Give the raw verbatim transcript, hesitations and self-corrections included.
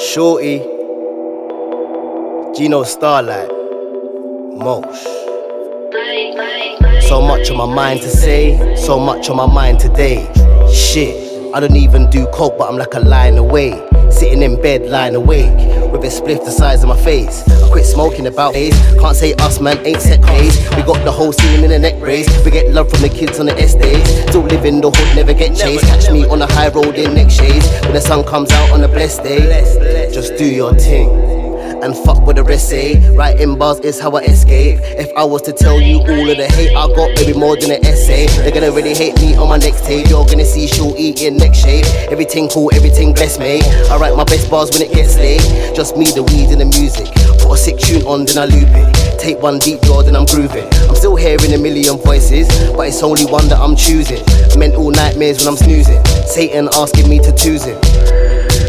Shorty, Gino Starlight, Mosh. So much on my mind to say, so much on my mind today. Shit, I don't even do coke, but I'm like a line away. Sitting in bed, lying awake, with a spliff the size of my face. I quit smoking about days, can't say us man, ain't set days. We got the whole scene in a neck brace. We get love from the kids on the estates. Still live in the hood, never get chased. Catch me on the high road in neck shades. When the sun comes out on a blessed day, just do your thing and fuck what the rest say. Writing bars is how I escape. If I was to tell you all of the hate I got, maybe more than an essay. They're gonna really hate me on my next tape. You're gonna see Shorty in next shape. Everything cool, everything blessed, mate. I write my best bars when it gets late. Just me, the weed and the music. Put a sick tune on, then I loop it. Take one deep draw, then I'm grooving. I'm still hearing a million voices, but it's only one that I'm choosing. Mental nightmares when I'm snoozing. Satan asking me to choose him.